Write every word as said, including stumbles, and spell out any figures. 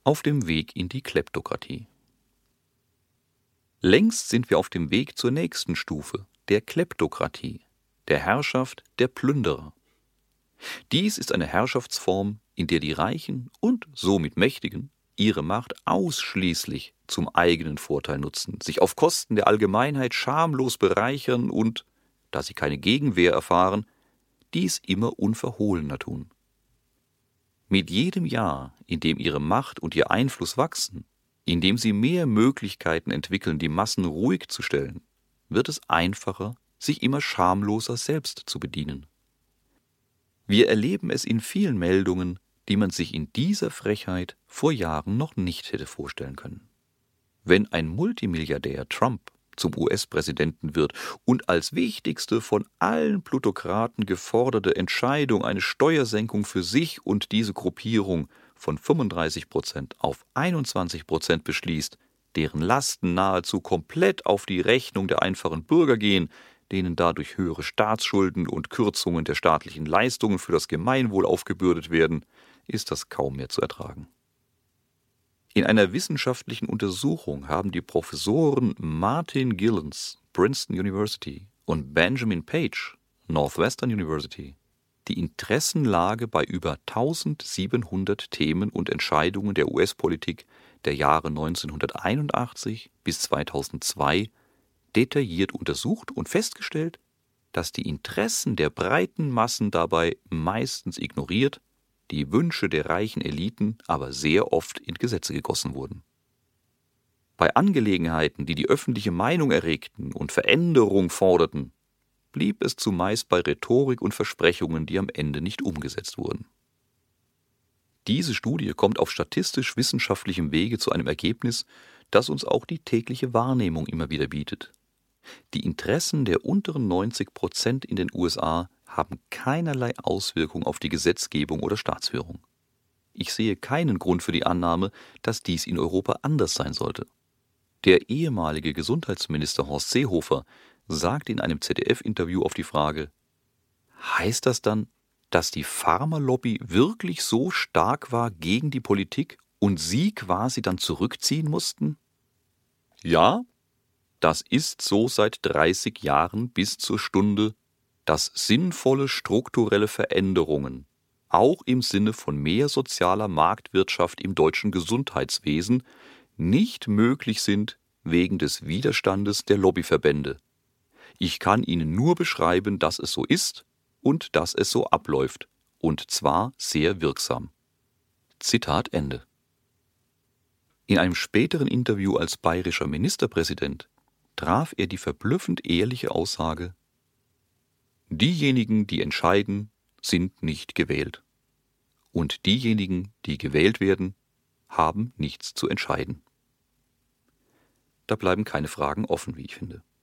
Auf dem Weg in die Kleptokratie. Längst sind wir auf dem Weg zur nächsten Stufe, der Kleptokratie, der Herrschaft der Plünderer. Dies ist eine Herrschaftsform, in der die Reichen und somit Mächtigen ihre Macht ausschließlich zum eigenen Vorteil nutzen, sich auf Kosten der Allgemeinheit schamlos bereichern und, da sie keine Gegenwehr erfahren, dies immer unverhohlener tun. Mit jedem Jahr, in dem ihre Macht und ihr Einfluss wachsen, in dem sie mehr Möglichkeiten entwickeln, die Massen ruhig zu stellen, wird es einfacher, sich immer schamloser selbst zu bedienen. Wir erleben es in vielen Meldungen, die man sich in dieser Frechheit vor Jahren noch nicht hätte vorstellen können. Wenn ein Multimilliardär Trump zum U S-Präsidenten wird und als wichtigste von allen Plutokraten geforderte Entscheidung eine Steuersenkung für sich und diese Gruppierung von fünfunddreißig Prozent auf einundzwanzig Prozent beschließt, deren Lasten nahezu komplett auf die Rechnung der einfachen Bürger gehen, denen dadurch höhere Staatsschulden und Kürzungen der staatlichen Leistungen für das Gemeinwohl aufgebürdet werden, ist das kaum mehr zu ertragen. In einer wissenschaftlichen Untersuchung haben die Professoren Martin Gilens, Princeton University, und Benjamin Page, Northwestern University, die Interessenlage bei über eintausendsiebenhundert Themen und Entscheidungen der U S-Politik der Jahre neunzehnhunderteinundachtzig bis zweitausendzwei detailliert untersucht und festgestellt, dass die Interessen der breiten Massen dabei meistens ignoriert, die Wünsche der reichen Eliten aber sehr oft in Gesetze gegossen wurden. Bei Angelegenheiten, die die öffentliche Meinung erregten und Veränderung forderten, blieb es zumeist bei Rhetorik und Versprechungen, die am Ende nicht umgesetzt wurden. Diese Studie kommt auf statistisch-wissenschaftlichem Wege zu einem Ergebnis, das uns auch die tägliche Wahrnehmung immer wieder bietet. Die Interessen der unteren neunzig Prozent in den U S A haben keinerlei Auswirkung auf die Gesetzgebung oder Staatsführung. Ich sehe keinen Grund für die Annahme, dass dies in Europa anders sein sollte. Der ehemalige Gesundheitsminister Horst Seehofer sagt in einem Z D F-Interview auf die Frage: Heißt das dann, dass die Pharmalobby wirklich so stark war gegen die Politik und sie quasi dann zurückziehen mussten? Ja, das ist so seit dreißig Jahren bis zur Stunde, dass sinnvolle strukturelle Veränderungen, auch im Sinne von mehr sozialer Marktwirtschaft im deutschen Gesundheitswesen, nicht möglich sind wegen des Widerstandes der Lobbyverbände. Ich kann Ihnen nur beschreiben, dass es so ist und dass es so abläuft, und zwar sehr wirksam. Zitat Ende. In einem späteren Interview als bayerischer Ministerpräsident traf er die verblüffend ehrliche Aussage: Diejenigen, die entscheiden, sind nicht gewählt. Und diejenigen, die gewählt werden, haben nichts zu entscheiden. Da bleiben keine Fragen offen, wie ich finde.